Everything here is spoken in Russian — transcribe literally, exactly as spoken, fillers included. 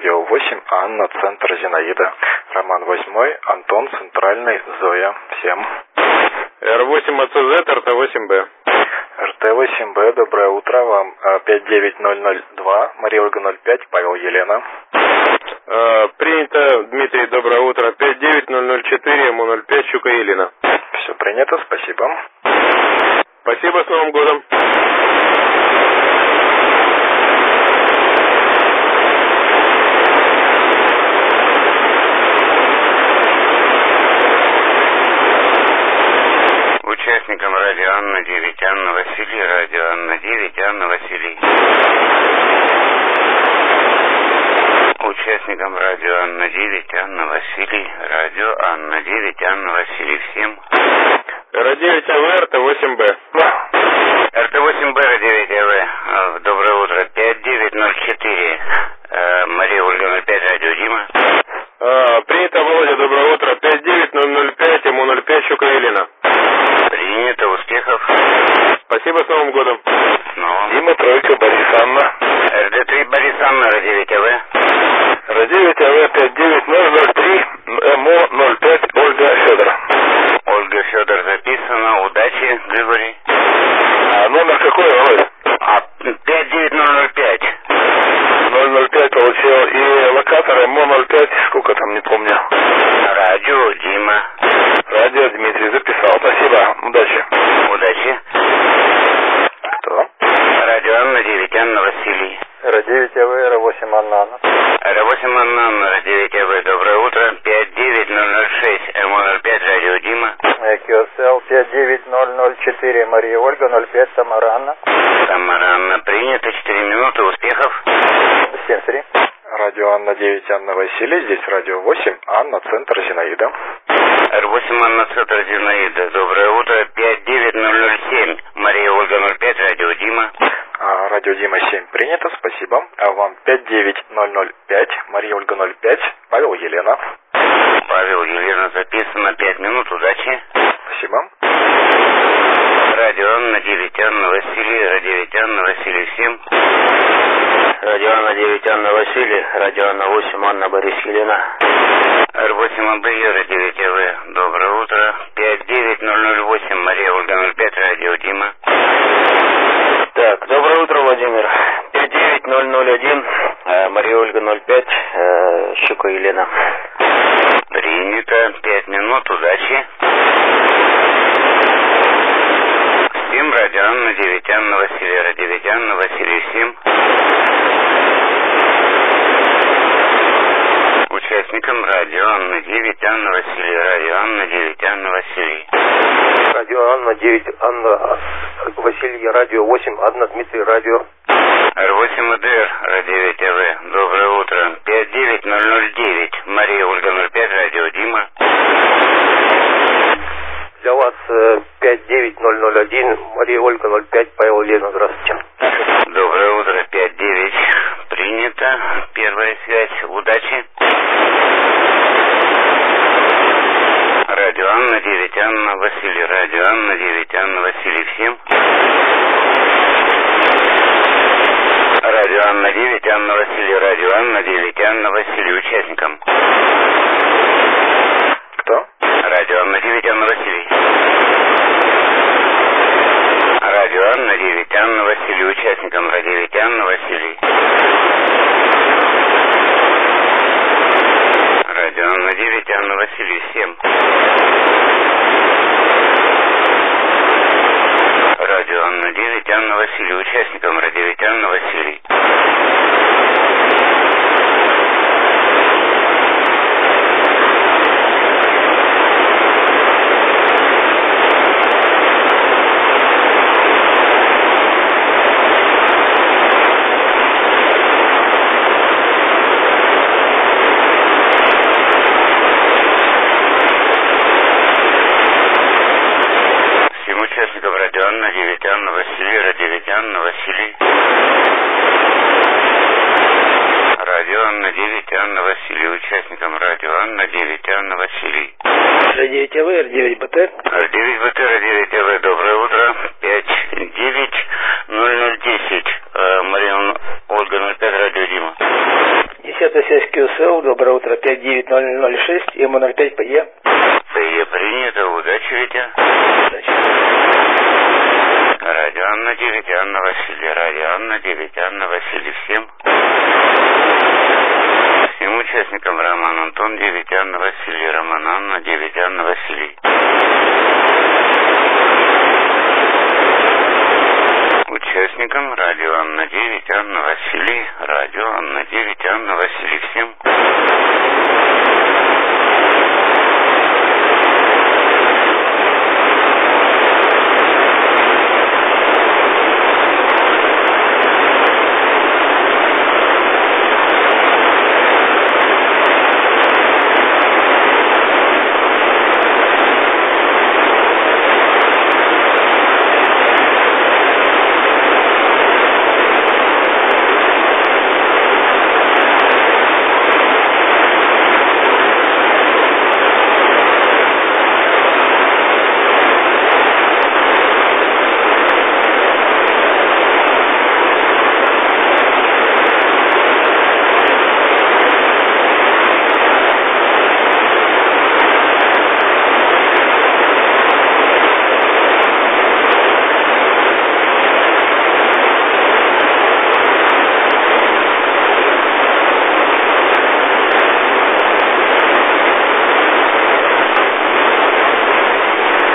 радио восемь, Анна, центр Зинаида. Роман восьмой, Антон, центральный, Зоя. Всем. эр восемь а цэ зет, эр тэ восемь бэ. эр тэ восемь бэ, доброе утро вам. пять девять ноль ноль два, Мария Ольга ноль пять, Павел Елена. А, принято, Дмитрий, доброе утро. пять девять ноль ноль четыре, эм ноль пять, Щука Елена. Все принято, спасибо. Спасибо, с Новым годом. Участникам радио Анна девять, Анна Василий, радио Анна девять, Анна Василий. Участникам радио Анна девять, Анна Василий, радио Анна девять, Анна Василий. Всем. эр девять а вэ, эр тэ восемь бэ. эр тэ восемь бэ, эр девять а вэ. Доброе утро. пять девять ноль четыре, Мария Ольга ноль пять, радио Дима. А, принято, Володя, доброе утро. пять девять ноль ноль пять, эм ноль пять, Щука Елена. Принято, успехов. Спасибо, с Новым годом. Ну. Дима, тройка, Борис, Анна. эр дэ три, Борис, Анна, эр девять а вэ. эр девять а вэ пять девять ноль ноль три, эм ноль пять, Ольга, Федор. Ольга, Федор, записано. Удачи, Григорий. А номер какой, Володь? А, пять девять ноль ноль пять. ноль ноль пять получил. И локатор эм ноль пять, сколько там, не помню. Радио Дима. Радио Дмитрий, записал. Спасибо. Удачи. Удачи. Кто? Радио Анна девять, Анна Василий. эр девять а вэ, эр восемь, Анна, Анна. эр восемь Анна, Анна, эр девять а вэ. Доброе утро. пять девять ноль ноль шесть, эм ноль пять, радио Дима. кью эс эл пять девять ноль ноль четыре, Мария Ольга ноль пять, Тамара Анна. Тамара Анна, принято. четыре минуты. Успехов. семь три. Радио Анна девять, Анна Василий. Здесь радио восемь, Анна, центр Зинаида. эр восемь Анна, центр Зинаида. Доброе утро. пять девять ноль ноль семь, Мария Ольга ноль пять, радио Дима. А, радио Дима семь принято, спасибо. А вам пять девять ноль ноль пять, Мария Ольга ноль пять, Павел Елена. Павел Елена, записано. пять минут. Удачи. Спасибо. Радио Анна девять, Анна Василий, радио девять Анна Василий. Всем. Радио Анна девять, Анна Василий, радио Анна восемь, Анна Борис Елена. эр восемь а бэ, эр девять а вэ. Доброе утро. пять девять ноль ноль восемь, Мария Ольга ноль пять, радио Дима. Так, доброе утро, Владимир. пять девять ноль ноль один, Мария Ольга ноль пять, Щука Елена. Принято. пять минут. Удачи. Всем. Радио Анна девять, Анна Василий, радио девять Анна Василий. Всем. Участникам радио Анна девять, Анна Василий, радио Анна девять, Анна Василий. Радио Анна девять, Анна Василий, радио восемь, Анна Дмитрий, радио. эр восемь а дэ эр, радио девять а вэ. Доброе утро. пять девять ноль ноль девять, Мария Ольга ноль пять, радио Дима. Для вас пять девять ноль ноль один, Мария Ольга ноль пять, Павел Елена. Здравствуйте. Доброе утро. пять девять. Принято. Первая связь. Удачи. Радио Анна девять, Анна Василий, радио Анна девять, Анна Василий. Всем. Радио Анна девять, Анна Василий, радио Анна девять, Анна Василий. Участникам. Кто? Радио Анна девять, Анна Василий. Радио Анна девять, Анна Василий. Участникам. Радио девять, Анна Василий. Радио Анна девять, Анна Василий. Всем. Радио Анна девять, Анна Василий. Участникам. Радио девять, Анна Василий. Радио Анна девять, Анна Василий, радио девять Анна Василий. Радио Анна девять, Анна Василий. Участникам радио Анна девять, Анна Василий. эр девять а вэ, эр девять бэ тэ. эр девять бэ тэ, эр девять а вэ. Доброе утро. пять девять ноль ноль десять. Мария Ольга ноль пять, радио Дима. десять автосвязь КСЛ, доброе утро, пять девять ноль ноль шесть, М ноль пять ПЕ. ПЕ принято, удачи, Витя. Удачи. Радио Анна девять, Анна Василий, радио Анна девять, Анна Василий, всем. Всем участникам Роман Антон девять, Анна Василий, Роман Анна девять, Анна Василий. Участникам радио Анна девять, Анна Василий, радио Анна девять, Анна Василий, всем.